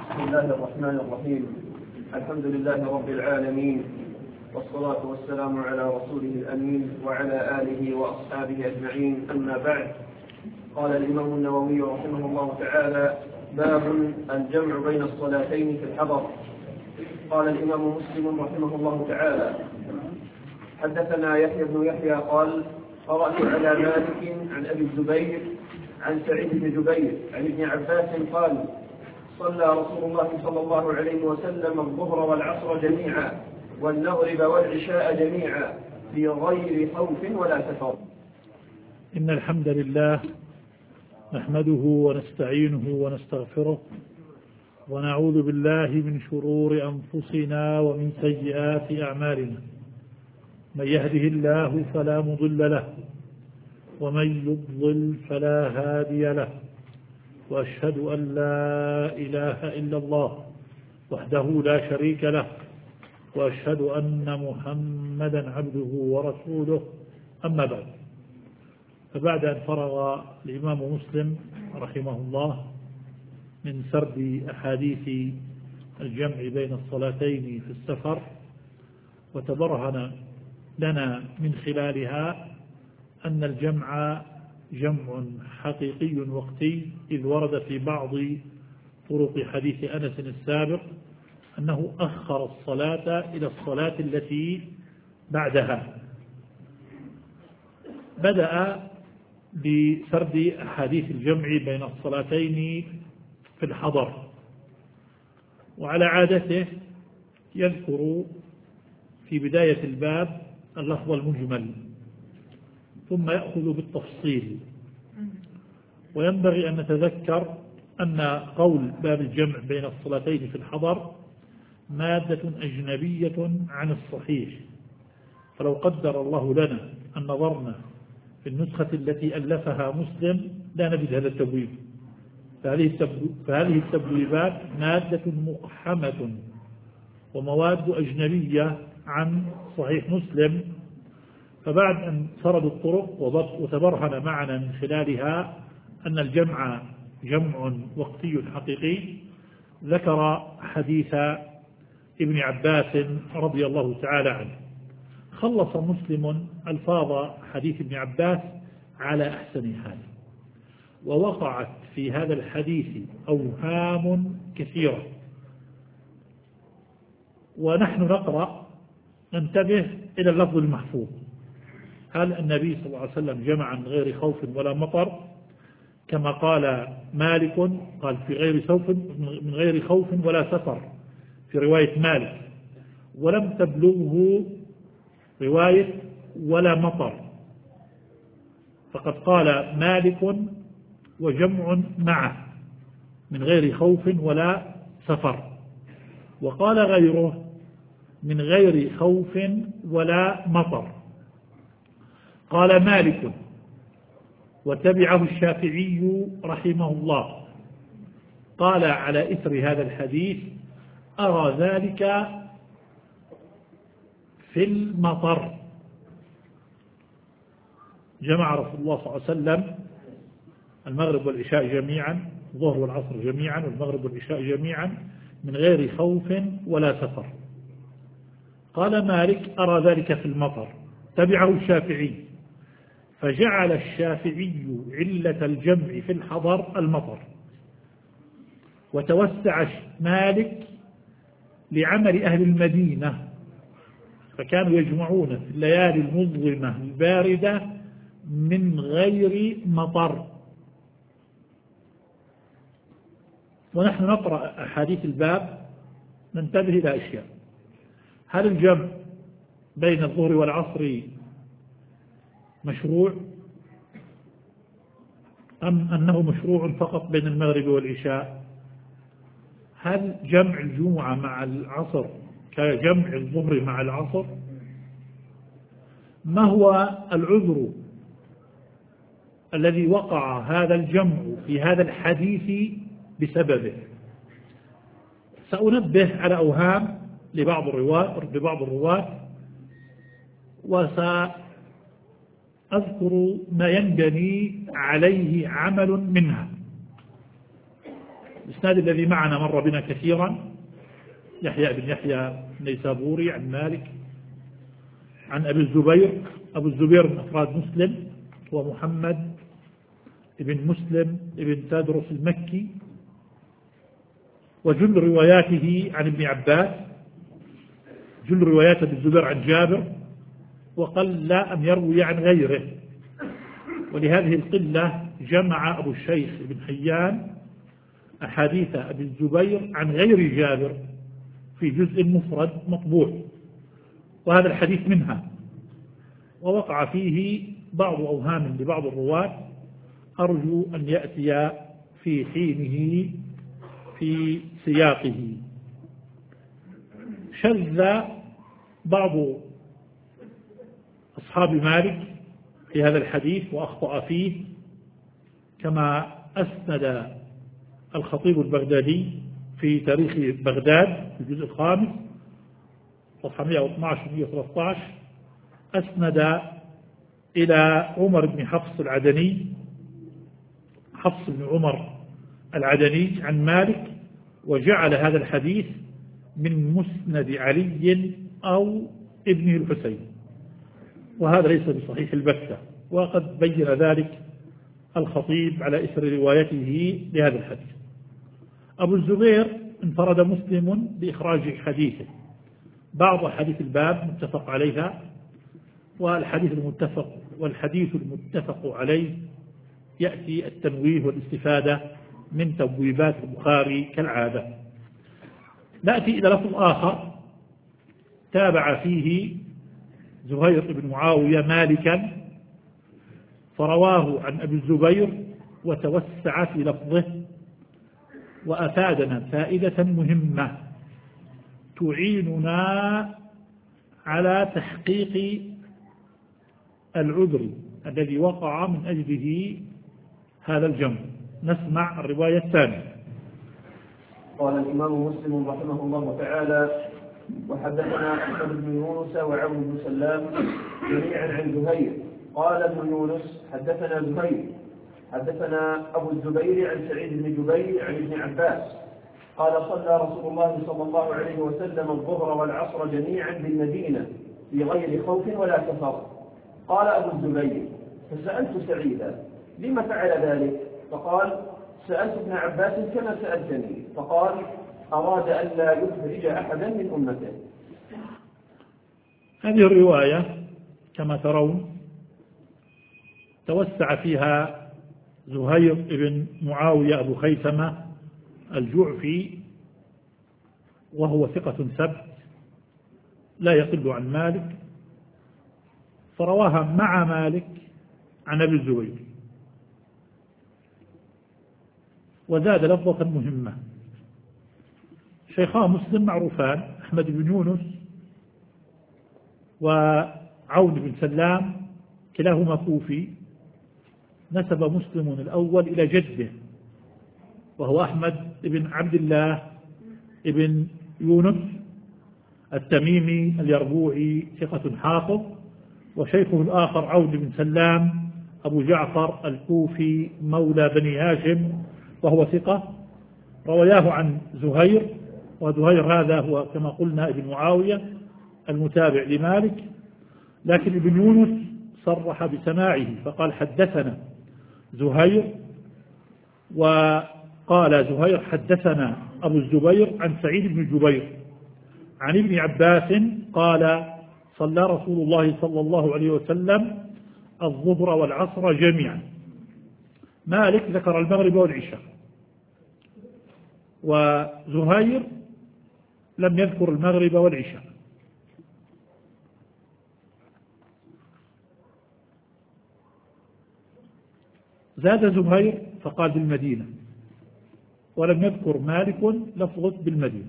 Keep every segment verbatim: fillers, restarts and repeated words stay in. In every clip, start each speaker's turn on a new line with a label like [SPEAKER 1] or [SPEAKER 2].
[SPEAKER 1] بسم الله الرحمن الرحيم. الحمد لله رب العالمين، والصلاة والسلام على رسوله الأمين وعلى آله وأصحابه أجمعين، أما بعد. قال الإمام النووي رحمه الله تعالى: باب الجمع بين الصلاتين في الحضر. قال الإمام مسلم رحمه الله تعالى: حدثنا يحيى بن يحيى قال: قرأت على مالك عن أبي الزبير عن سعيد بن جبير عن ابن عباس قال: صلى رسول الله صلى الله عليه وسلم الظهر والعصر جميعا والمغرب والعشاء جميعا في غير خوف ولا سفر.
[SPEAKER 2] إن الحمد لله نحمده ونستعينه ونستغفره ونعوذ بالله من شرور أنفسنا ومن سيئات أعمالنا. من يهده الله فلا مضل له ومن يضلل فلا هادي له، وأشهد أن لا إله إلا الله وحده لا شريك له، وأشهد أن محمدا عبده ورسوله. أما بعد، فبعد أن فرغ الإمام مسلم رحمه الله من سرد أحاديث الجمع بين الصلاتين في السفر، وتبرهن لنا من خلالها أن الجمع جمع حقيقي وقتي، إذ ورد في بعض طرق حديث أنس السابق أنه أخر الصلاة إلى الصلاة التي بعدها. بدأ بسرد أحاديث الجمع بين الصلاتين في الحضر، وعلى عادته يذكر في بداية الباب اللفظ المجمل ثم يأخذ بالتفصيل. وينبغي أن نتذكر أن قول باب الجمع بين الصلاتين في الحضر مادة أجنبية عن الصحيح، فلو قدر الله لنا أن نظرنا في النسخة التي ألفها مسلم لا نجد هذا التبويب، فهذه التبويبات مادة مقحمة ومواد أجنبية عن صحيح مسلم. فبعد أن سردوا الطرق وتبرهن معنا من خلالها أن الجمع جمع وقتي حقيقي، ذكر حديث ابن عباس رضي الله تعالى عنه. خلص مسلم ألفاظ حديث ابن عباس على أحسن حال، ووقعت في هذا الحديث أوهام كثيرة، ونحن نقرأ ننتبه إلى اللفظ المحفوظ. هل النبي صلى الله عليه وسلم جمع من غير خوف ولا مطر كما قال مالك؟ قال في غير خوف من غير خوف ولا سفر في رواية مالك، ولم تبلغه رواية ولا مطر، فقد قال مالك وجمع معه من غير خوف ولا سفر، وقال غيره من غير خوف ولا مطر. قال مالك وتبعه الشافعي رحمه الله، قال على إثر هذا الحديث: أرى ذلك في المطر. جمع رسول الله صلى الله عليه وسلم المغرب والعشاء جميعا، الظهر والعصر جميعا والمغرب والعشاء جميعا من غير خوف ولا سفر. قال مالك: أرى ذلك في المطر. تبعه الشافعي، فجعل الشافعي علة الجمع في الحضر المطر، وتوسع مالك لعمل أهل المدينة، فكانوا يجمعون في الليالي المظلمة الباردة من غير مطر. ونحن نقرأ أحاديث الباب ننتبه إلى أشياء: هل الجمع بين الظهر والعصر مشروع، أم أنه مشروع فقط بين المغرب والعشاء؟ هل جمع الجمعة مع العصر كجمع الظهر مع العصر؟ ما هو العذر الذي وقع هذا الجمع في هذا الحديث بسببه؟ سأنبه على أوهام لبعض الرواة لبعض الرواة وسأذكر ما ينبني عليه عمل منها. الإسناد الذي معنا مر بنا كثيرا، يحيى بن يحيى النيسابوري عن مالك عن أبي الزبير. أبو الزبير من أفراد مسلم هو محمد بن مسلم بن تدرس المكي، وجل رواياته عن ابن عباس، جل روايات ابن الزبير عن جابر، وقل أن يروي عن غيره. ولهذه القلة جمع أبو الشيخ بن حيان أحاديث أبي الزبير عن غير جابر في جزء مفرد مطبوع، وهذا الحديث منها، ووقع فيه بعض أوهام لبعض الرواة أرجو أن يأتي في حينه في سياقه. شذ بعض أصحاب مالك في هذا الحديث وأخطأ فيه، كما أسند الخطيب البغدادي في تاريخ بغداد في الجزء الخامس صفحة مئة واثني عشر مئة وثلاثة عشر، أسند إلى عمر بن حفص العدني، حفص بن عمر العدني عن مالك، وجعل هذا الحديث من مسند علي أو ابنه الحسين، وهذا ليس بصحيح البتة، وقد بين ذلك الخطيب على إثر روايته لهذا الحديث. أبو الزبير انفرد مسلم بإخراج حديثه، بعض حديث الباب متفق عليها، والحديث المتفق والحديث المتفق عليه يأتي التنويه والاستفادة من تبويبات البخاري كالعادة. نأتي إلى لفظ آخر تابع فيه زهير بن معاوية مالكا فرواه عن أبي الزبير وتوسع في لفظه، وأفادنا فائدة مهمة تعيننا على تحقيق العذر الذي وقع من أجله هذا الجمع. نسمع الرواية الثانية.
[SPEAKER 1] قال الإمام مسلم رحمه الله تعالى: وحدثنا أحمد بن يونس وعون بن سلام جميعا عن زهير. قال ابن يونس: حدثنا زهير حدثنا أبو الزبير عن سعيد بن جبير عن ابن عباس قال: صلى رسول الله صلى الله عليه وسلم الظهر والعصر جميعا بالمدينة في غير خوف ولا سفر. قال أبو الزبير: فسألت سعيدا: لما فعل ذلك؟ فقال: سألت ابن عباس كما سألتني، فقال: أراد أن لا يخرج أحدا من أمته.
[SPEAKER 2] هذه الرواية كما ترون توسع فيها زهير بن معاوية أبو خيثمة الجعفي، وهو ثقة ثبت لا يقل عن مالك، فرواها مع مالك عن أبي الزبير، وزاد لفظة مهمة. شيخان مسلم معروفان، أحمد بن يونس وعون بن سلام، كلاهما كوفي. نسب مسلم الأول إلى جده وهو أحمد بن عبد الله بن يونس التميمي اليربوعي ثقة حافظ، وشيخه الآخر عون بن سلام أبو جعفر الكوفي مولى بني هاشم وهو ثقة. رواياه عن زهير، وزهير هذا هو كما قلنا ابن معاوية المتابع لمالك، لكن ابن يونس صرح بسماعه فقال: حدثنا زهير، وقال زهير: حدثنا أبو الزبير عن سعيد بن جبير عن ابن عباس قال: صلى رسول الله صلى الله عليه وسلم الظهر والعصر جميعا. مالك ذكر المغرب والعشاء، وزهير لم يذكر المغرب والعشاء. زاد زهير فقال بالمدينة، ولم يذكر مالك لفظة بالمدينة.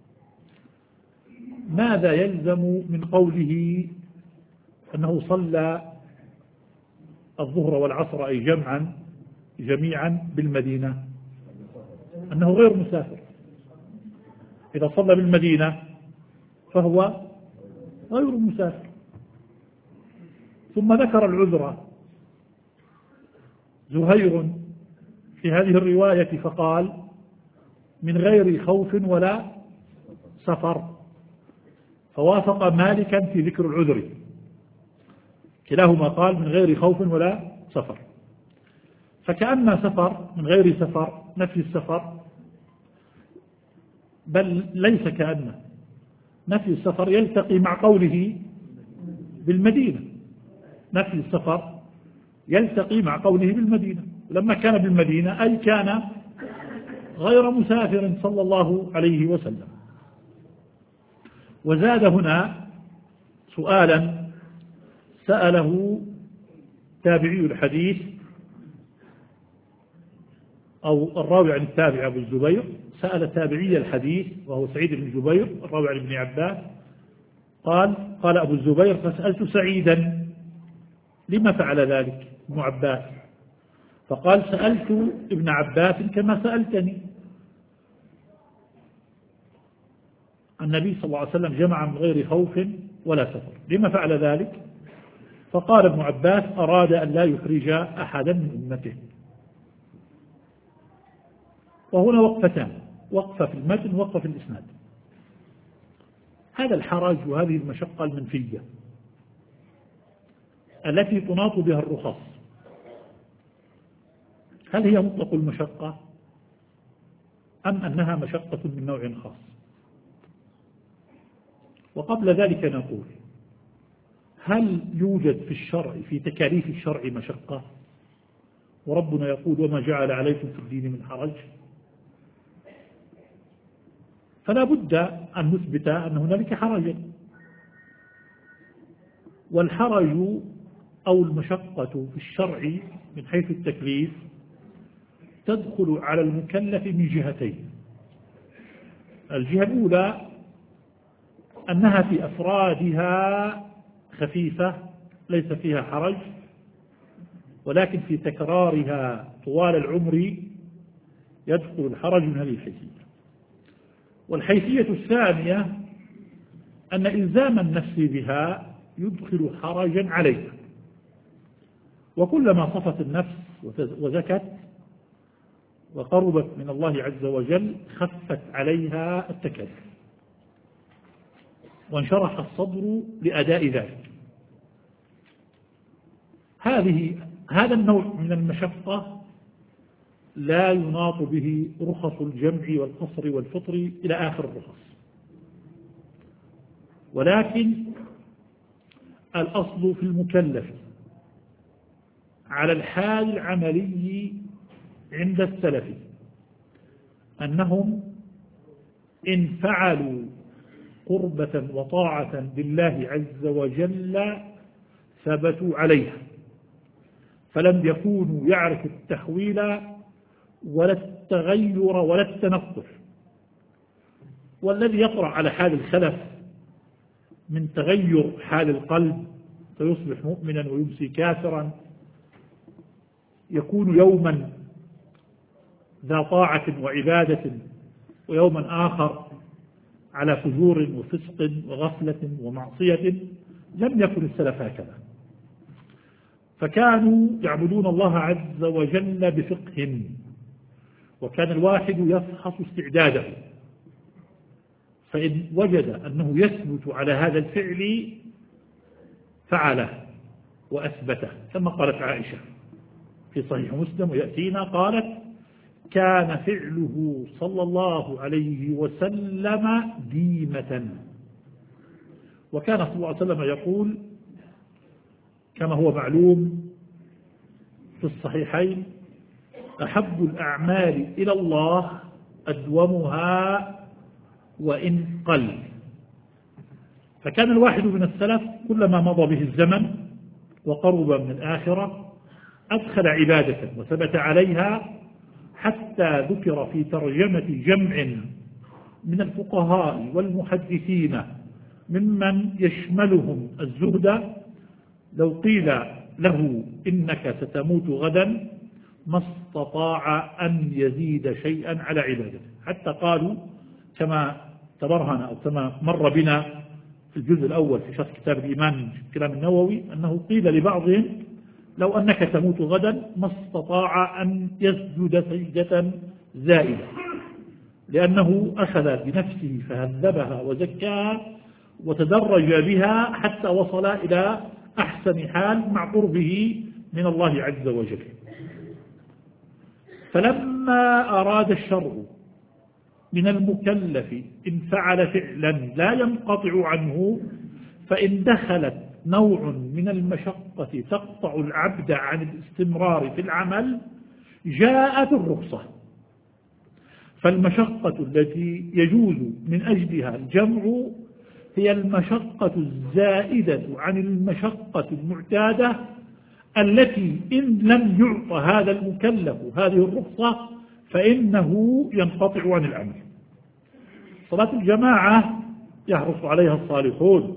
[SPEAKER 2] ماذا يلزم من قوله أنه صلى الظهر والعصر أي جمعا جميعا بالمدينة؟ أنه غير مسافر. إذا صلى بالمدينة فهو غير مسافر. ثم ذكر العذر زهير في هذه الرواية فقال: من غير خوف ولا سفر، فوافق مالكا في ذكر العذر، كلاهما قال من غير خوف ولا سفر. فكأن سفر من غير سفر نفي السفر، بل ليس كأن نفي السفر يلتقي مع قوله بالمدينة، نفي السفر يلتقي مع قوله بالمدينة، لما كان بالمدينة أي كان غير مسافر صلى الله عليه وسلم. وزاد هنا سؤالا سأله تابعي الحديث أو الراوي عن التابع أبو الزبير، سأل تابعي الحديث وهو سعيد بن جبير الراوي عن ابن عباس، قال قال أبو الزبير فسألت سعيدا لما فعل ذلك ابن عباس، فقال سألت ابن عباس كما سألتني. النبي صلى الله عليه وسلم جمع من غير خوف ولا سفر، لما فعل ذلك؟ فقال ابن عباس أراد أن لا يحرج أحدا من أمته. وهنا وقفتان، وقفة في المتن ووقفة في الإسناد. هذا الحرج وهذه المشقة المنفية التي تناط بها الرخص، هل هي مطلق المشقة أم أنها مشقة من نوع خاص؟ وقبل ذلك نقول هل يوجد في الشرع في تكاليف الشرع مشقة؟ وربنا يقول وما جعل عليكم في الدين من حرج. فلا بد أن نثبت أن هنالك حرجا، والحرج أو المشقة في الشرع من حيث التكليف تدخل على المكلف من جهتين. الجهة الأولى أنها في أفرادها خفيفة ليس فيها حرج، ولكن في تكرارها طوال العمر يدخل الحرج من هذه الحيثية. والحيثية الثانية أن إلزام النفس بها يدخل حرجا عليها، وكلما صفت النفس وزكت وقربت من الله عز وجل خفت عليها التكاليف وانشرح الصدر لأداء ذلك. هذه هذا النوع من المشقة لا يناط به رخص الجمع والقصر والفطر إلى آخر الرخص، ولكن الأصل في المكلف على الحال العملي عند السلف أنهم إن فعلوا قربة وطاعة لله عز وجل ثبتوا عليها، فلم يكونوا يعرفوا التحويل ولا التغير ولا التنقل. والذي يطرأ على حال الخلف من تغير حال القلب فيصبح مؤمنا ويمسي كافرا، يكون يوما ذا طاعة وعبادة ويوما آخر على فجور وفسق وغفلة ومعصية، لم يكن السلف هكذا، فكانوا يعبدون الله عز وجل بفقه، وكان الواحد يفحص استعداده، فإن وجد أنه يثبت على هذا الفعل فعله وأثبته، كما قالت عائشة في صحيح مسلم ويأتينا قالت كان فعله صلى الله عليه وسلم ديمة. وكان صلى الله عليه وسلم يقول كما هو معلوم في الصحيحين أحب الأعمال إلى الله أدومها وإن قل. فكان الواحد من السلف كلما مضى به الزمن وقرب من الآخرة أدخل عبادة وثبت عليها، حتى ذكر في ترجمة جمع من الفقهاء والمحدثين ممن يشملهم الزهد لو قيل له إنك ستموت غدا ما استطاع أن يزيد شيئا على عبادته، حتى قالوا كما تبرهن أو كما مر بنا في الجزء الأول في شرح كتاب الإيمان في كلام النووي أنه قيل لبعضهم لو أنك تموت غدا ما استطاع أن يسجد سجدة زائدة، لأنه أخذ بنفسه فهذبها وزكاها وتدرج بها حتى وصل إلى أحسن حال مع قربه من الله عز وجل. فلما أراد الشرع من المكلف إن فعل فعلا لا ينقطع عنه فإن دخلت نوع من المشقة تقطع العبد عن الاستمرار في العمل جاءت الرخصة. فالمشقة التي يجوز من أجلها الجمع هي المشقة الزائدة عن المشقة المعتادة التي إن لم يعط هذا المكلف هذه الرخصة فإنه ينقطع عن العمل. صلاة الجماعة يحرص عليها الصالحون،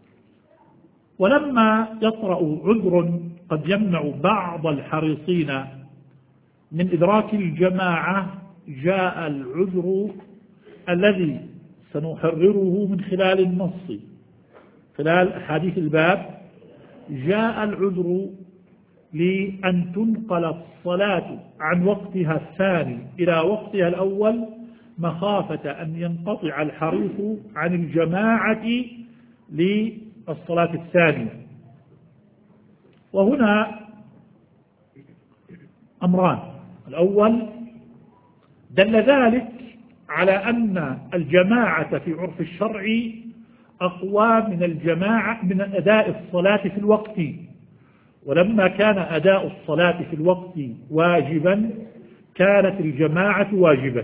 [SPEAKER 2] ولما يطرأ عذر قد يمنع بعض الحريصين من إدراك الجماعة جاء العذر الذي سنحرره من خلال النص خلال أحاديث الباب. جاء العذر لأن تنقل الصلاة عن وقتها الثاني إلى وقتها الأول مخافة أن ينقطع الحريص عن الجماعة للصلاة الثانية. وهنا أمران: الأول دل ذلك على أن الجماعة في عرف الشرع أقوى من الجماعة من أداء الصلاة في الوقت، ولما كان أداء الصلاة في الوقت واجبا كانت الجماعة واجبة.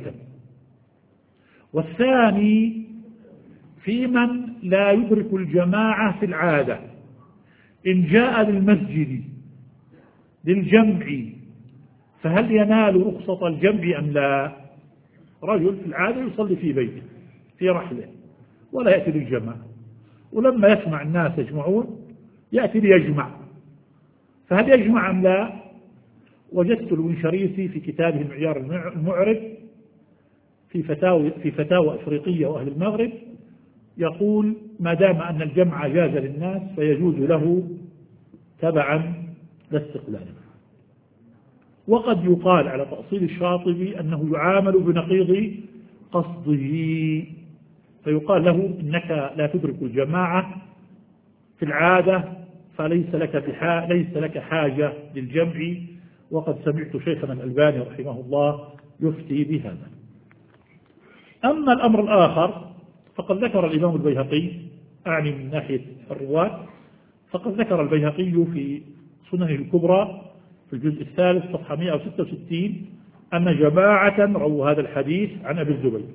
[SPEAKER 2] والثاني في من لا يدرك الجماعة في العادة إن جاء للمسجد للجمع فهل ينال رخصة الجمع أم لا؟ رجل في العادة يصلي في بيته في رحله ولا يأتي للجماعة، ولما يسمع الناس يجمعون يأتي ليجمع، فهل يجمع أم لا؟ وجدت الونشريسي في كتابه المعيار المعرب في فتاوى في فتاوى أفريقية وأهل المغرب يقول ما دام أن الجمع جاز للناس فيجوز له تبعا لا استقلالا. وقد يقال على تأصيل الشاطبي أنه يعامل بنقيض قصده، فيقال له إنك لا تدرك الجماعة في العادة فليس لك بحا ليس لك حاجة للجمع. وقد سمعت شيخنا الألباني رحمه الله يفتي بهذا. أما الأمر الآخر فقد ذكر الإمام البيهقي، أعني من ناحية الرواة، فقد ذكر البيهقي في سننه الكبرى في الجزء الثالث صفحة مئة وستة وستين أن جماعة رووا هذا الحديث عن أبي الزبير،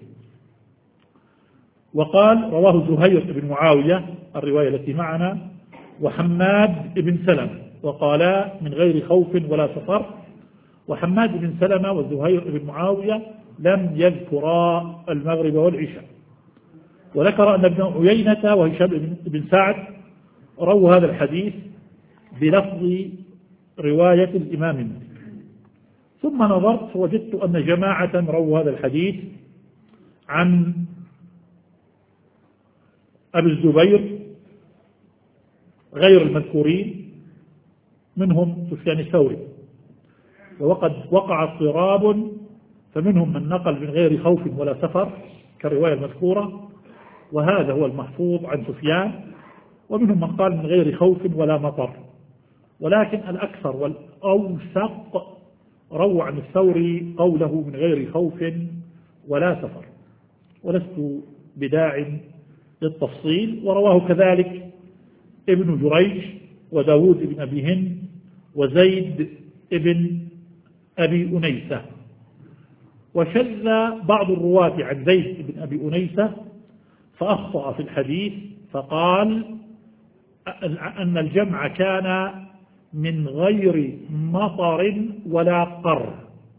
[SPEAKER 2] وقال رواه زهير بن معاوية الرواية التي معنا وحماد بن سلمة، وقالا من غير خوف ولا سفر. وحماد بن سلمة وزهير بن معاوية لم يذكرا المغرب والعشاء. وذكر أن ابن عيينة وهشام بن سعد رووا هذا الحديث بلفظ رواية الإمام مالك. ثم نظرت فوجدت أن جماعة رووا هذا الحديث عن أبي الزبير غير المذكورين منهم سفيان الثوري، وقد وقع اضطراب فمنهم من نقل من غير خوف ولا سفر كالرواية المذكورة وهذا هو المحفوظ عن سفيان، ومنهم من قال من غير خوف ولا مطر، ولكن الأكثر والأوثق روى عن الثوري قوله من غير خوف ولا سفر، ولست بداع للتفصيل. ورواه كذلك ابن جريج وداود بن أبي هند وزيد ابن أبي أنيسة. وشذ بعض الرواة عن زيد بن أبي أنيسة فأخطأ في الحديث فقال أن الجمع كان من غير مطر ولا قر.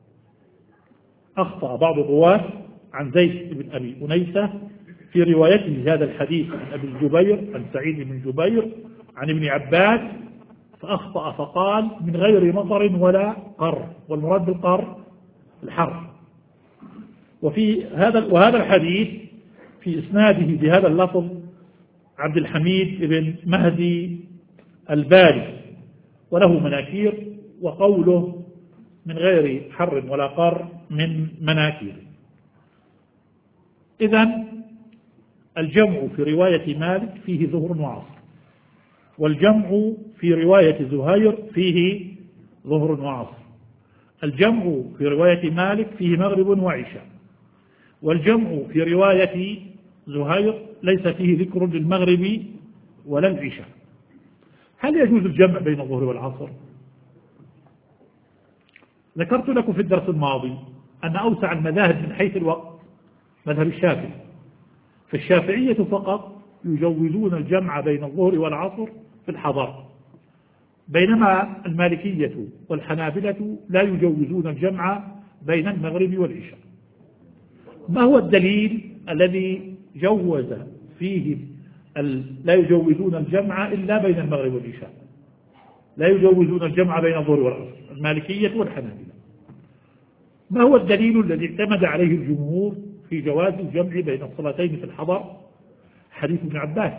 [SPEAKER 2] أخطأ بعض الرواة عن زيد بن أبي أنيسة في روايته هذا الحديث عن أبي الزبير عن سعيد بن جبير عن ابن عباس، فأخطأ فقال من غير مطر ولا قر، والمراد بالقر الحر. وفي هذا وهذا الحديث في إسناده بهذا اللفظ عبد الحميد بن مهدي الباري وله مناكير، وقوله من غير حر ولا قر من مناكير. إذن الجمع في رواية مالك فيه ظهر وعصر، والجمع في رواية زهير فيه ظهر وعصر، الجمع في رواية مالك فيه مغرب وعشاء، والجمع في رواية زهير ليس فيه ذكر للمغرب ولا العشاء. هل يجوز الجمع بين الظهر والعصر؟ ذكرت لكم في الدرس الماضي أن أوسع المذاهب من حيث الوقت مذهب الشافعي، فالشافعية فقط يجوزون الجمع بين الظهر والعصر في الحضر، بينما المالكية والحنابلة لا يجوزون الجمع بين المغرب والعشاء. ما هو الدليل الذي جوز فيه لا يجوزون الجمع إلا بين المغرب والعشاء؟ لا يجوزون الجمع بين الظهر والعصر المالكية والحنابلة. ما هو الدليل الذي اعتمد عليه الجمهور في جواز الجمع بين الصلاتين في الحضر؟ حديث ابن عباس: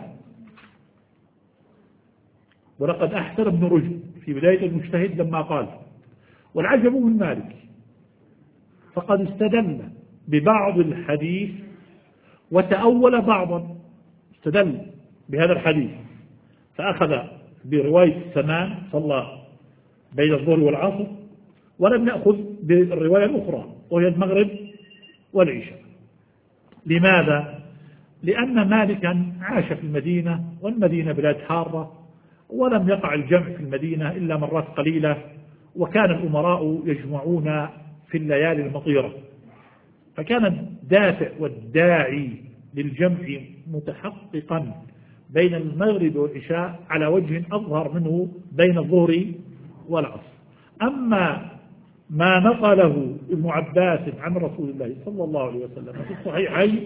[SPEAKER 2] ولقد أحسن ابن رشد في بداية المجتهد لما قال: والعجب من مالك فقد استدل ببعض الحديث وتأول بعضا. استدل بهذا الحديث فأخذ برواية السمان صلى بين الظهر والعصر، ولم يأخذ بالرواية الأخرى وهي المغرب والعشاء. لماذا؟ لأن مالكا عاش في المدينة، والمدينة بلاد حارة، ولم يقع الجمع في المدينة إلا مرات قليلة، وكان الأمراء يجمعون في الليالي المطيرة، فكان الدافع والداعي للجمع متحققا بين المغرب والعشاء على وجه أظهر منه بين الظهر والعصر. أما ما نقله ابن عباس عن رسول الله صلى الله عليه وسلم في الصحيحين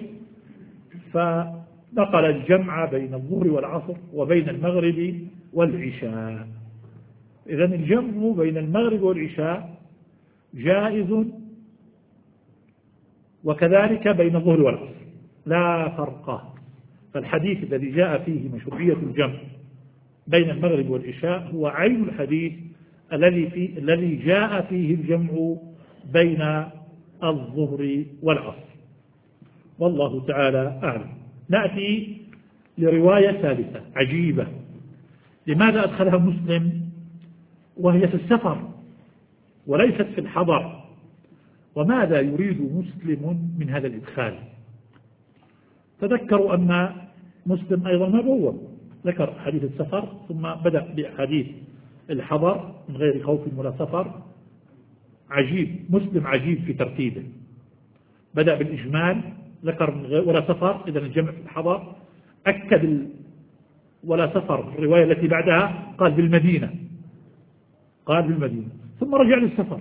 [SPEAKER 2] فنقل الجمع بين الظهر والعصر وبين المغرب والعشاء. إذن الجمع بين المغرب والعشاء جائز، وكذلك بين الظهر والعصر لا فرق. فالحديث الذي جاء فيه مشروعية الجمع بين المغرب والعشاء هو عين الحديث الذي في الذي جاء فيه الجمع بين الظهر والعصر، والله تعالى أعلم. نأتي لرواية ثالثة عجيبة، لماذا أدخلها مسلم وهي في السفر وليست في الحضر؟ وماذا يريد مسلم من هذا الإدخال؟ تذكروا أن مسلم أيضا ما بوّب، ذكر حديث السفر ثم بدأ بحديث الحضر من غير خوف ولا سفر. عجيب، مسلم عجيب في ترتيبه، بدأ بالإجمال، ذكر من غير ولا سفر، إذن الجمع في الحضر، أكد ولا سفر الرواية التي بعدها قال بالمدينة، قال بالمدينة ثم رجع للسفر.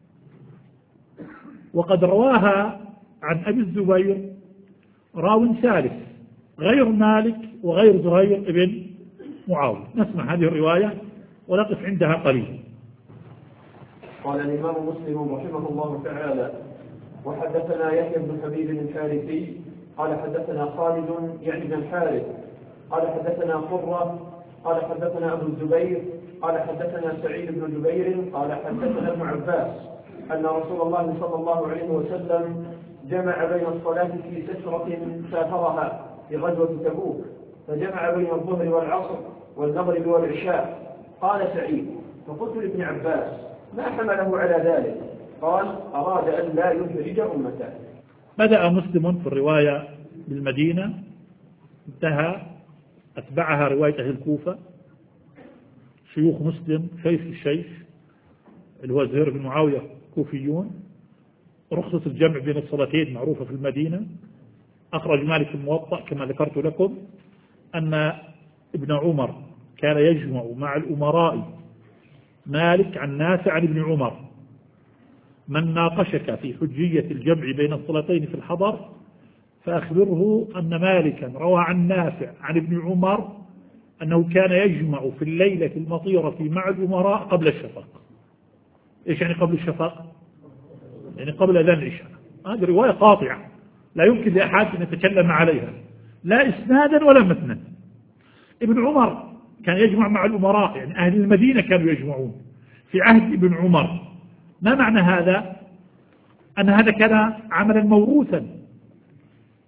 [SPEAKER 2] وقد رواها عن أبي الزبير راو ثالث غير مالك وغير زهير ابن معاوية. نسمع هذه الرواية ونقف عندها قليلا.
[SPEAKER 1] قال الإمام مسلم رحمه الله تعالى: وحدثنا يحيى بن حبيب الحارثي قال حدثنا خالد يعني بن الحارث قال حدثنا قرة قال حدثنا أبو الزبير قال حدثنا سعيد بن جبير قال حدثنا ابن عباس أن رسول الله صلى الله عليه وسلم جمع بين الصلاة في سفرة سافرها في غزوة تبوك، فجمع بين الظهر والعصر والمغرب والعشاء. قال سعيد: فقلت لابن عباس: ما حمله على ذلك؟ قال: أراد أن لا يفرج أمته.
[SPEAKER 2] بدأ مسلم في الرواية بالمدينة، انتهى أتبعها رواية أهل الكوفة، شيوخ مسلم شيخ الشيخ اللي هو زهير بن معاوية كوفيون. رخصة الجمع بين الصلاتين معروفة في المدينة. أخرج مالك في الموطأ كما ذكرت لكم أن ابن عمر كان يجمع مع الأمراء. مالك عن نافع عن ابن عمر: من ناقشك في حجية الجمع بين الصلاتين في الحضر فأخبره أن مالكا روى عن نافع عن ابن عمر أنه كان يجمع في الليلة المطيرة مع الأمراء قبل الشفق. إيش يعني قبل الشفق؟ يعني قبل أذان العشاء. هذه رواية قاطعة لا يمكن لأحد أن يتكلم عليها لا إسنادا ولا متنا. ابن عمر كان يجمع مع الأمراء، يعني أهل المدينة كانوا يجمعون في عهد ابن عمر. ما معنى هذا؟ أن هذا كان عملا موروثا،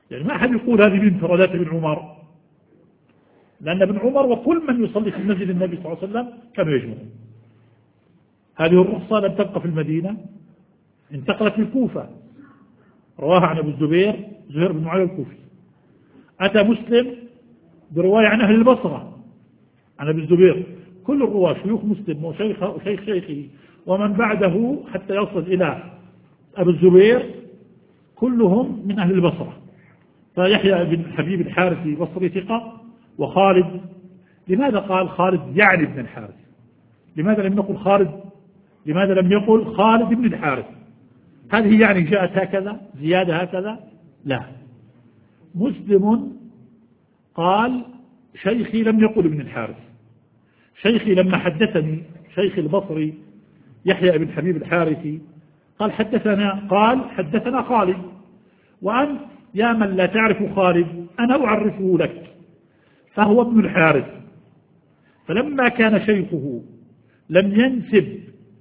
[SPEAKER 2] يعني ما أحد يقول هذه من انفرادات ابن عمر، لأن ابن عمر وكل من يصلي في مسجد النبي صلى الله عليه وسلم كانوا يجمعون. هذه الرخصة لم تبقى في المدينة، انتقلت للكوفة، رواها عن أبو الزبير زهير بن معاوية الكوفي. أتى مسلم برواية عن أهل البصرة عن أبي الزبير، كل الرواة شيوخ مسلم وشيخ وشيخ شيخه ومن بعده حتى يصل إلى أبو الزبير كلهم من أهل البصرة. فيحيى بن حبيب الحارثي بصري ثقة، وخالد، لماذا قال خالد يعني بن الحارث؟ لماذا لم يقل خالد؟ لماذا لم يقل خالد بن الحارث؟ هذه يعني جاءت هكذا زيادة هكذا؟ لا. مسلم قال شيخي لم يقل ابن الحارث، شيخي لما حدثني شيخ البصري يحيى بن حبيب الحارثي قال حدثنا قال حدثنا خالد، وأنت يا من لا تعرف خالد أنا أعرفه لك، فهو ابن الحارث. فلما كان شيخه لم ينسب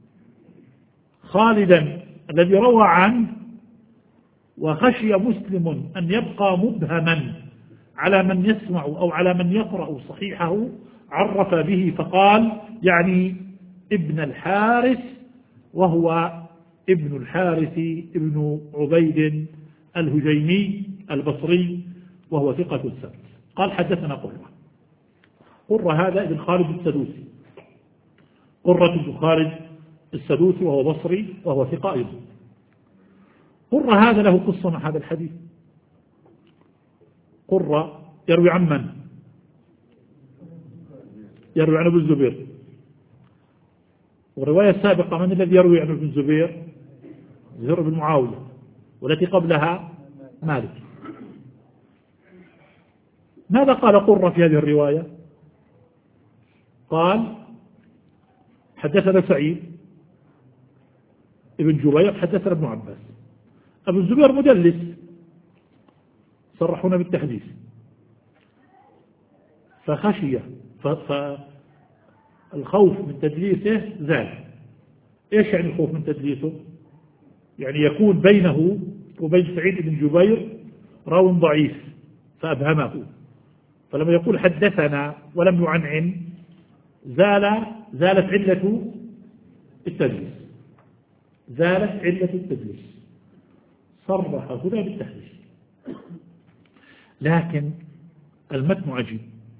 [SPEAKER 2] خالدا الذي روى عنه، وخشي مسلم أن يبقى مبهما على من يسمع أو على من يقرأ صحيحه، عرف به فقال يعني ابن الحارث، وهو ابن الحارث ابن عبيد الهجيمي البصري، وهو ثقة ثبت. قال حدثنا قرة. قرة هذا ابن خالد السدوسي، قرة بن خالد السدوسي، وهو بصري وهو ثقة أيضا. قرة هذا له قصة مع هذا الحديث. قرة يروي عن من؟ يروي عن ابن الزبير. والرواية السابقة من الذي يروي عن ابن الزبير؟ زهير بن معاوية، والتي قبلها مالك. ماذا قال قرة في هذه الرواية؟ قال حدثنا سعيد ابن جبير حدثنا ابن عباس. أبو الزبير مدلس، صرحونا بالتحديث، فخشية فالخوف من تدليسه زال. إيش يعني الخوف من تدليسه؟ يعني يكون بينه وبين سعيد بن جبير راو ضعيف فأبهمه، فلما يقول حدثنا ولم يعنعن زال زالت علة التدليس، زالت علة التدليس، صرح هنا بالتحديث. لكن المتن عجيب.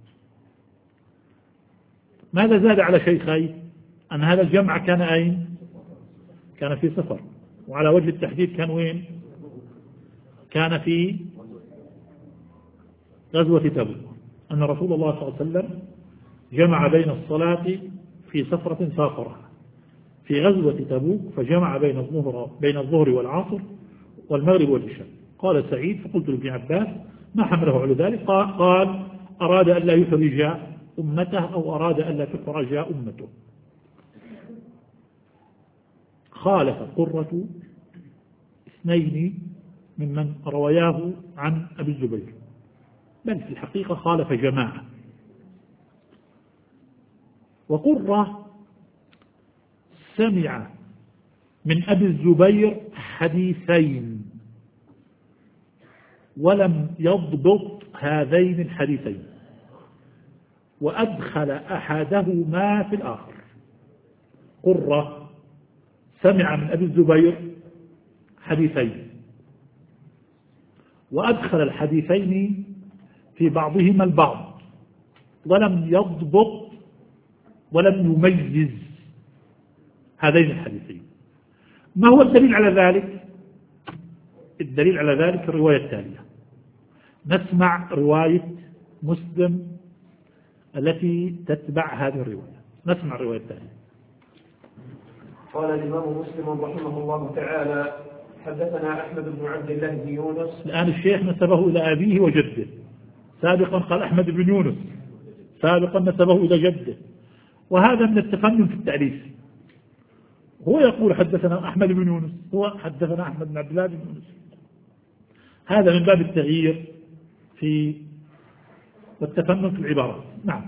[SPEAKER 2] ماذا زاد على شيخي؟ أن هذا الجمع كان أين؟ كان في سفر، وعلى وجه التحديد كان وين؟ كان في غزوة تبوك، أن رسول الله صلى الله عليه وسلم جمع بين الصلاة في سفرة سافرها في غزوة تبوك، فجمع بين الظهر بين الظهر والعصر والمغرب والعشاء. قال سعيد فقلت لابن عباس ما حمله على ذلك؟ قال أراد أن لا يحرج أمته أو أراد أن لا تحرج أمته. خالف قرة اثنين ممن رواياه عن أبي الزبير، بل في الحقيقة خالف جماعة. وقرة سمع من أبي الزبير حديثين ولم يضبط هذين الحديثين، وأدخل أحدهما في الآخر. قرة سمع من أبي الزبير حديثين وأدخل الحديثين في بعضهما البعض، ولم يضبط ولم يميز هذين الحديثين. ما هو الدليل على ذلك؟ الدليل على ذلك الرواية التالية. نسمع رواية مسلم التي تتبع هذه الرواية. نسمع الرواية التالية.
[SPEAKER 1] قال الإمام مسلم رحمه الله تعالى حدثنا أحمد بن عبد الله بن يونس.
[SPEAKER 2] الآن الشيخ نسبه إلى أبيه وجده، سابقا قال أحمد بن يونس، سابقا نسبه إلى جده، وهذا من التفنن في التأليف. هو يقول حدثنا أحمد بن يونس، هو حدثنا أحمد بن عبد الله بن يونس. هذا من باب التغيير في والتفنن في العبارة. نعم.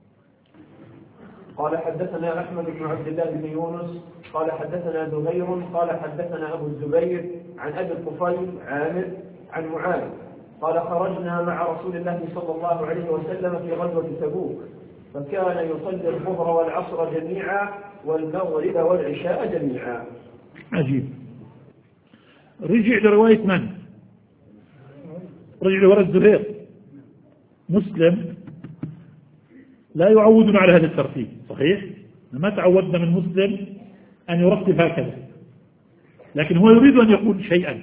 [SPEAKER 1] قال حدثنا أحمد بن عبد الله بن يونس قال حدثنا زهير قال حدثنا أبو الزبير عن أبي الطفيل عامر عن معاذ قال خرجنا مع رسول الله صلى الله عليه وسلم في غزوة تبوك، فكان يصلي الظهر والعصر جميعا والمغرب والعشاء جميعا.
[SPEAKER 2] عجيب. رجع لرواية من؟ رجع لرواية الزهير. مسلم لا يعودنا على هذا الترتيب، صحيح؟ ما تعودنا من مسلم أن يرتب هكذا، لكن هو يريد أن يقول شيئا،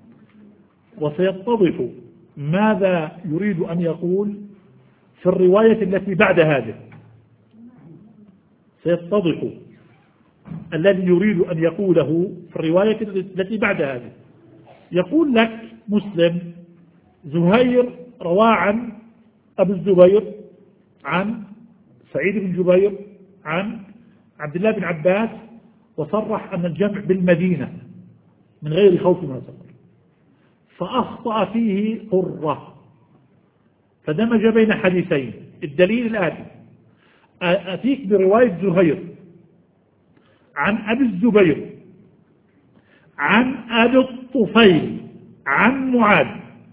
[SPEAKER 2] وسيتضح ماذا يريد أن يقول في الرواية التي بعد هذه. سيتضح الذي يريد أن يقوله في الرواية التي بعد هذه. يقول لك مسلم زهير روى عن أبو الزبير عن سعيد بن جبير عن عبد الله بن عباس، وصرح أن الجمع بالمدينة من غير خوف ولا سفر، فأخطأ فيه قرة، فدمج بين حديثين. الدليل الآتي: أتيك برواية زهير عن أبي الزبير عن أبي الطفيل عن معاذ.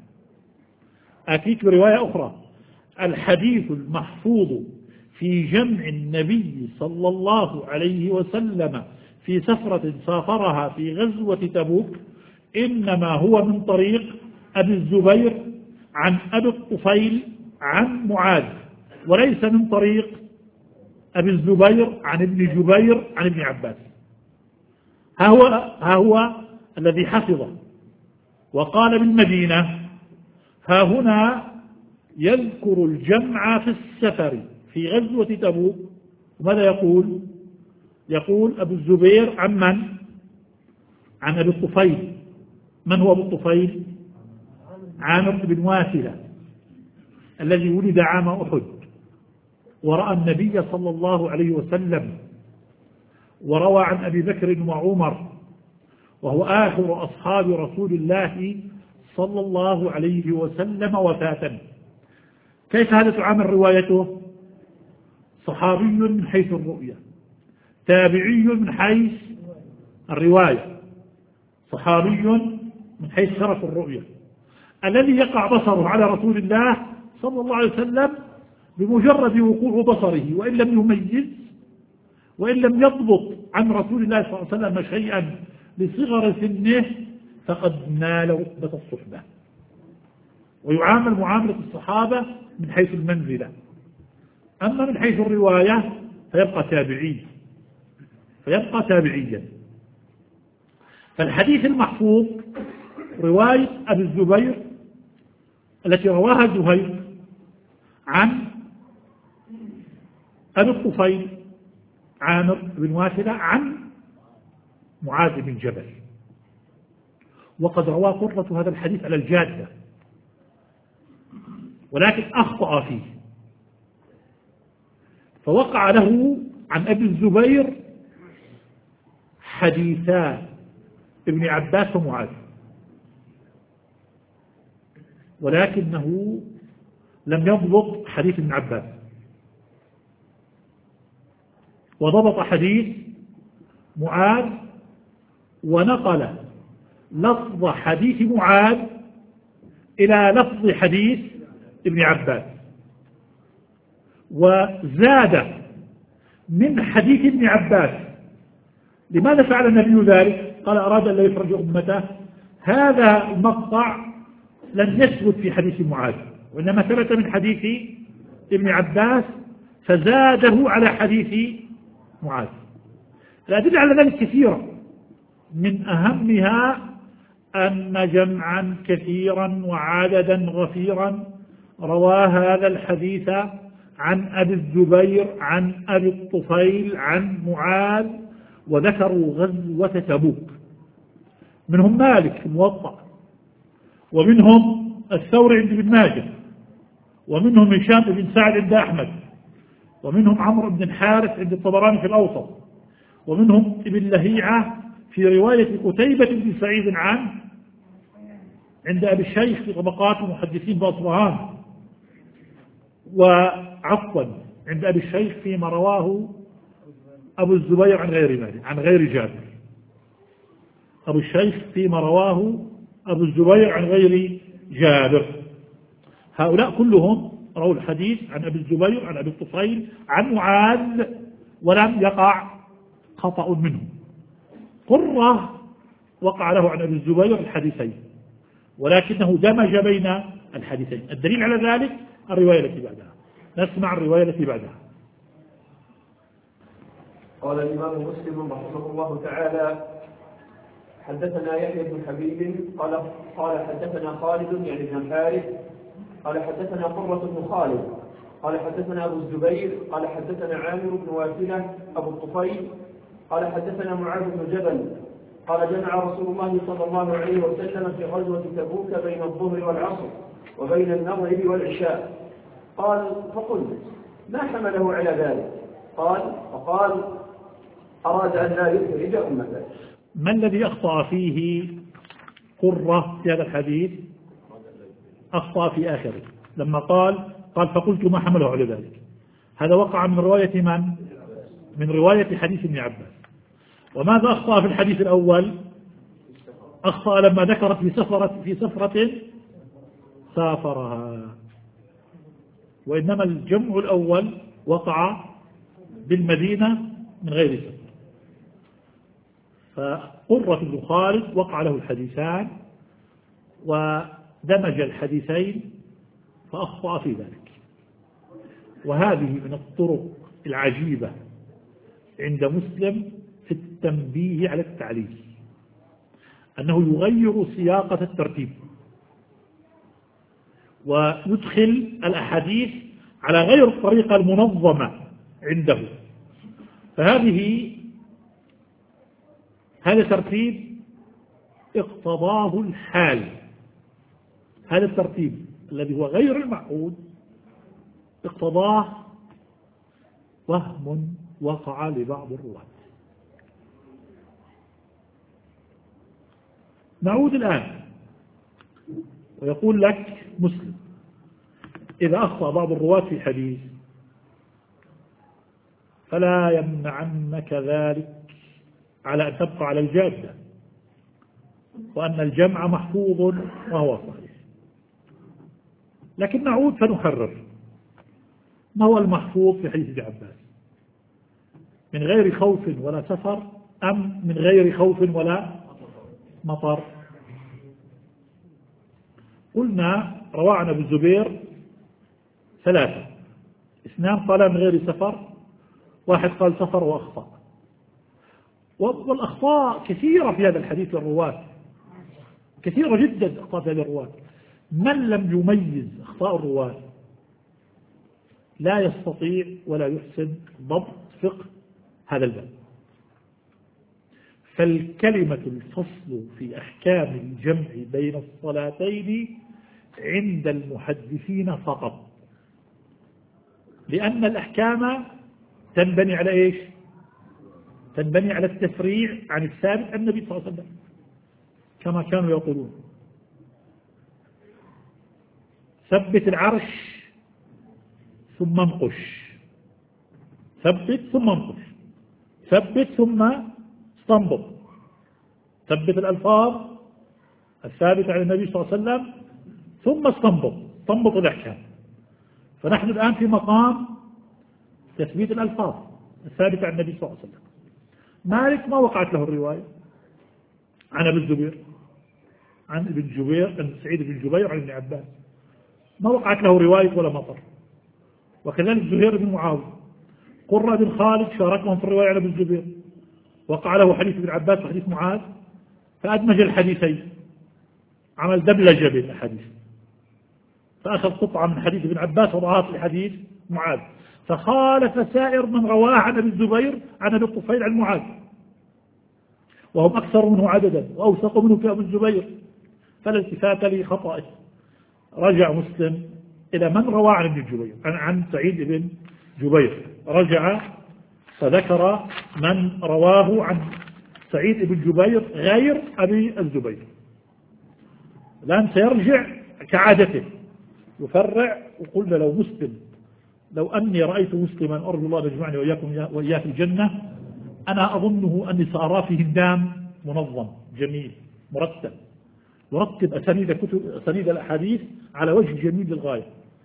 [SPEAKER 2] أتيك برواية أخرى: الحديث المحفوظ في جمع النبي صلى الله عليه وسلم في سفرة سافرها في غزوة تبوك إنما هو من طريق أبي الزبير عن أبي الطفيل عن معاذ، وليس من طريق أبي الزبير عن ابن جبير عن ابن عباس. ها هو, ها هو الذي حفظه وقال بالمدينة. ها هنا يذكر الجمع في السفر في غزوة تبوك، وماذا يقول؟ يقول أبو الزبير عن من؟ عن أبي الطفيل. من هو أبو الطفيل؟ عامر بن واثلة الذي ولد عام أحد ورأى النبي صلى الله عليه وسلم، وروى عن أبي بكر وعمر، وهو آخر أصحاب رسول الله صلى الله عليه وسلم وفاة. كيف هذا تعامل روايته؟ صحابي من حيث الرؤية، تابعي من حيث الرواية، صحابي من حيث شرف الرؤية، الذي يقع بصره على رسول الله صلى الله عليه وسلم بمجرد وقوع بصره، وإن لم يميز وإن لم يضبط عن رسول الله صلى الله عليه وسلم شيئا لصغر سنه فقد نال رتبة الصحبة، ويعامل معاملة الصحابة من حيث المنزلة. أما من حيث الرواية فيبقى تابعي فيبقى تابعيا. فالحديث المحفوظ رواية أبي الزبير التي رواها زهير عن أبي الطفيل عامر بن واثلة عن معاذ بن جبل، وقد روى قرة هذا الحديث على الجادة، ولكن أخطأ فيه، فوقع له عن أبي الزبير حديثان ابن عباس ومعاذ، ولكنه لم يضبط حديث ابن عباس، وضبط حديث معاذ، ونقل لفظ حديث معاذ إلى لفظ حديث ابن عباس، وزاد من حديث ابن عباس. لماذا فعل النبي ذلك؟ قال أراد أن لا يفرج أمته. هذا المقطع لم يثبت في حديث معاذ، وإنما ثبت من حديث ابن عباس فزاده على حديث معاذ. الأدلة على ذلك كثيرة، من أهمها أن جمعا كثيرا وعددا غفيرا روى هذا الحديث عن أبي الزبير عن أبي الطفيل عن معاذ، وذكروا غزوة تبوك. منهم مالك في الموطأ، ومنهم الثوري عند ابن ماجه، ومنهم هشام بن سعد عند أحمد، ومنهم عمرو بن الحارث عند الطبراني في الأوسط، ومنهم ابن لهيعة في رواية قتيبة بن سعيد عن عند أبي الشيخ في طبقات المحدثين بأصبهان، وعفوا عند أبي الشيخ فيما رواه أبو الزبير عن غير مالك عن غير جابر. أبو الشيخ فيما رواه أبو الزبير عن غير جابر. هؤلاء كلهم رووا الحديث عن أبي الزبير عن أبي الطفيل عن معاذ ولم يقع خطأ منهم. قرة وقع له عن أبي الزبير الحديثين ولكنه دمج بين الحديثين. الدليل على ذلك الرواية التي بعدها. نسمع الرواية التي بعدها.
[SPEAKER 1] قال الإمام مسلم رحمه الله تعالى: حدثنا يحيى بن حبيب قال قال حدثنا خالد يعني بن الحارث قال حدثنا قرة بن خالد قال حدثنا أبو الزبير قال حدثنا عامر بن واثلة أبو الطفيل قال حدثنا معاذ بن جبل قال جمع رسول الله صلى الله عليه وسلم في غزوة تبوك بين الظهر والعصر وبين المغرب والعشاء. قال: فقلت: ما حمله على ذلك؟ قال: فقال: أراد أن لا يخرج أمته.
[SPEAKER 2] ما الذي أخطأ فيه قرة في هذا الحديث؟ أخطأ في آخره لما قال قال فقلت ما حمله على ذلك. هذا وقع من رواية من؟ من رواية حديث ابن عباس. وماذا أخطأ في الحديث الأول؟ أخطأ لما ذكرت في سفرة في سفرة سافرها، وإنما الجمع الأول وقع بالمدينة من غير سفر. فقرة بن خالد وقع له الحديثان ودمج الحديثين فأخطأ في ذلك. وهذه من الطرق العجيبة عند مسلم في التنبيه على التعليل، أنه يغير سياقة الترتيب ويدخل الأحاديث على غير الطريقة المنظمة عنده. فهذه هذا ترتيب اقتضاه الحال. هذا الترتيب الذي هو غير المعقول اقتضاه وهم وقع لبعض الرواة. نعود الآن ويقول لك مسلم: إذا أخطأ بعض الرواة في حديث فلا يمنعنك ذلك على أن تبقى على الجادة، وأن الجمع محفوظ وهو صحيح. لكن نعود فنحرر ما هو المحفوظ في حديث ابن عباس: من غير خوف ولا سفر أم من غير خوف ولا مطر؟ قلنا روى عن أبي الزبير ثلاثة، اثنان قال من غير سفر، واحد قال سفر وأخطأ. والأخطاء كثيرة في هذا الحديث للرواة، كثيرة جدا أخطاء في هذا الرواة. من لم يميز أخطاء الرواة لا يستطيع ولا يحسن ضبط فقه هذا الباب. فالكلمة الفصل في أحكام الجمع بين الصلاتين عند المحدثين فقط، لأن الأحكام تنبني على إيش؟ تنبني على التفريع عن الثابت عن النبي صلى الله عليه وسلم كما كانوا يقولون: ثبت العرش ثم انقش، ثبت ثم انقش، ثبت ثم استنبط، ثبت الألفاظ الثابتة عن النبي صلى الله عليه وسلم ثم استنبط، استنبط الأحكام. فنحن الآن في مقام تثبيت الألفاظ الثابتة عن النبي صلى الله عليه وسلم. مالك ما وقعت له الرواية عن أبي الزبير عن ابن جبير عن سعيد بن جبير عن ابن عباس، ما وقعت له رواية ولا مطر. وكذلك زهير بن معاوية. قرة بن خالد شاركهم في الرواية عن ابن الزبير، وقع له حديث ابن عباس وحديث معاذ فأدمج الحديثين، عمل دبلجة بين الحديث، فأخذ قطعة من حديث ابن عباس وضعها في حديث معاذ، فخالف سائر من رواه عن ابن الزبير عن ابن الطفيل عن معاذ، وهم أكثر منه عددا وأوثق منه في ابن الزبير، فلا التفات لخطأه. رجع مسلم إلى من روى عن ابن الزبير عن, عن سعيد بن جبير، رجع فذكر من رواه عن سعيد بن جبير غير أبي الزبير. الآن سيرجع كعادته يفرع. وقلنا لو مسلم لو أني رأيت مسلما أرجو الله أن يجمعني وإياكم وإياه في الجنة، أنا أظنه أني سأرى في هندام منظم جميل مرتب، يرتب أسانيد كتب أسانيد الأحاديث على وجه جميل للغاية.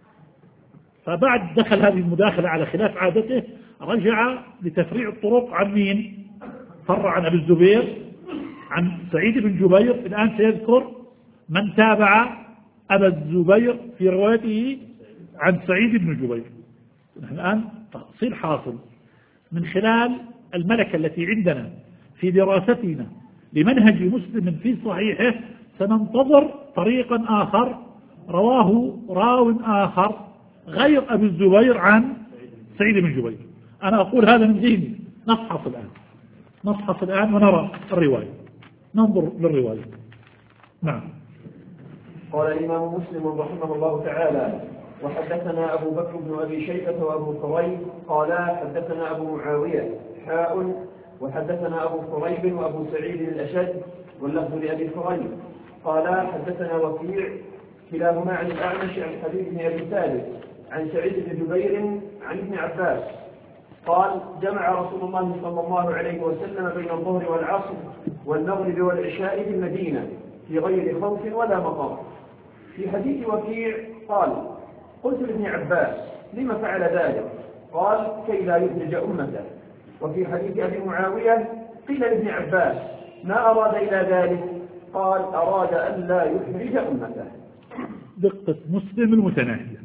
[SPEAKER 2] فبعد دخل هذه المداخلة على خلاف عادته رجع لتفريع الطرق عن مين؟ فرع عن أبي الزبير عن سعيد بن جبير. الآن سيذكر من تابع أبا الزبير في روايته عن سعيد بن جبير. نحن الآن تفصيل حاصل من خلال الملكة التي عندنا في دراستنا لمنهج مسلم في صحيحه. سننتظر طريقا آخر رواه راو آخر غير أبي الزبير عن سعيد بن جبير. أنا أقول هذا من ذهني. نفحص الآن نفحص الآن ونرى الرواية، ننظر للرواية. نعم.
[SPEAKER 1] قال الإمام مسلم رحمه الله تعالى: وحدثنا أبو بكر بن أبي شيبة وأبو كريب قالا حدثنا أبو معاوية حاء وحدثنا أبو كريب وأبو سعيد الأشد واللفظ لأبي كريب قالا حدثنا وكيع كلاهما عن الأعمش عن حبيب بن أبي ثابت عن سعيد بن جبير عن ابن عباس قال: جمع رسول الله صلى الله عليه وسلم بين الظهر والعصر والمغرب والعشاء بالمدينة في غير خوف ولا مطر. في حديث وكيع قال: قلت لابن عباس: لما فعل ذلك؟ قال: كي لا يخرج أمته. وفي حديث أبي معاوية قيل لابن عباس: ما أراد إلى ذلك؟ قال: أراد أن لا يخرج أمته.
[SPEAKER 2] دقة مسلم المتناهية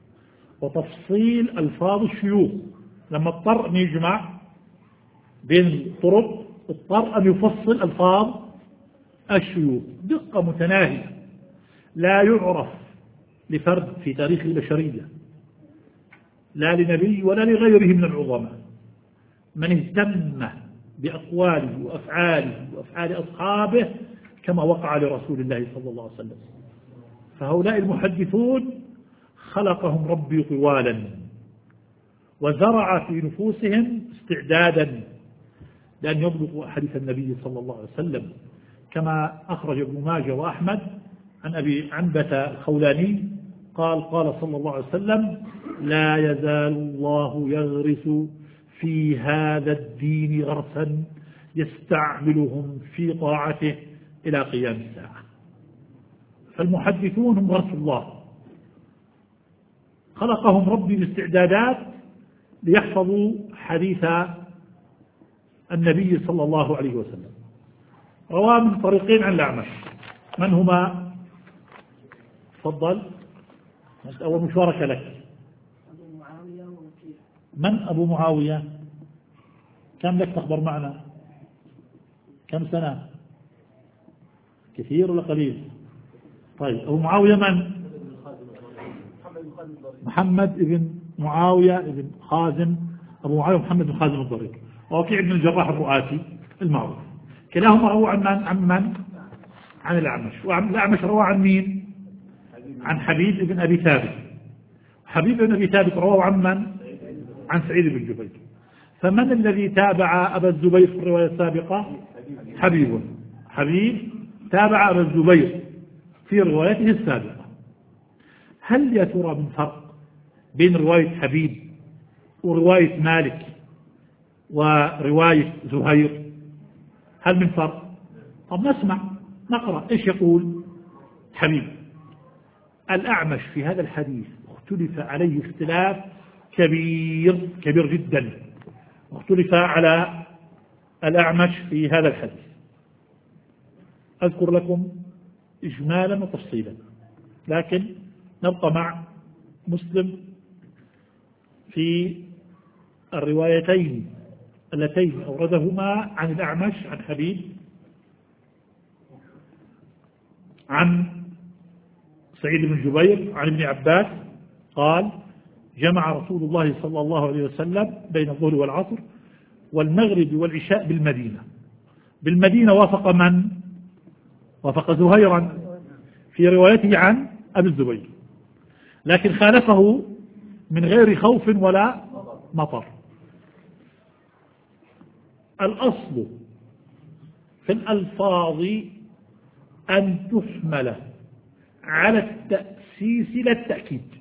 [SPEAKER 2] وتفصيل ألفاظ الشيوخ. لما اضطر أن يجمع بين الطرق اضطر أن يفصل ألفاظ الشيوخ. دقة متناهية لا يعرف لفرد في تاريخ البشرية لا لنبي ولا لغيره من العظماء من اهتم بأقواله وأفعاله وأفعال أصحابه كما وقع لرسول الله صلى الله عليه وسلم. فهؤلاء المحدثون خلقهم ربي طوالا وزرع في نفوسهم استعدادا لأن يبلغوا حديث النبي صلى الله عليه وسلم، كما أخرج ابن ماجه وأحمد عن أبي عنبة الخولاني قال: قال صلى الله عليه وسلم: لا يزال الله يغرس في هذا الدين غرسا يستعملهم في طاعته إلى قيام الساعة. فالمحدثون هم غرس الله، خلقهم ربي باستعدادات ليحفظوا حديث النبي صلى الله عليه وسلم. رواه من طريقين عن الأعمش. من هما؟ تفضل، أول مشاركة لك. من أبو معاوية؟ كم لك تخبر معنا؟ كم سنة؟ كثير ولا قليل؟ طيب أبو معاوية من؟ محمد بن معاوية بن خازم. أبو معاوية محمد بن خازم الضرير ووكيع بن الجراح الرؤاسي المعروف. كلاهما روى عن من؟ عن من؟ عن الأعمش. وعن الأعمش روى عن مين؟ عن حبيب بن أبي ثابت. حبيب بن أبي ثابت روى عن من؟ عن سعيد بن جبير. فمن الذي تابع أبا الزبير في الرواية السابقة؟ حبيب. حبيب تابع أبا الزبير في روايته السابقة. هل يا ترى من فرق بين رواية حبيب ورواية مالك ورواية زهير؟ هل من فرق؟ طب نسمع نقرأ إيش يقول حبيب. الأعمش في هذا الحديث اختلف عليه اختلاف كبير كبير جدا، اختلف على الأعمش في هذا الحديث. أذكر لكم إجمالا وتفصيلا، لكن نبقى مع مسلم في الروايتين اللتين أوردهما عن الأعمش عن حبيب عن سعيد بن جبير عن ابن عباس قال: جمع رسول الله صلى الله عليه وسلم بين الظهر والعصر والمغرب والعشاء بالمدينة. بالمدينة وافق من؟ وافق زهيرا في روايته عن أبي الزبير، لكن خالفه من غير خوف ولا مطر. الأصل في الألفاظ أن تحمل على التأسيس لا التأكيد.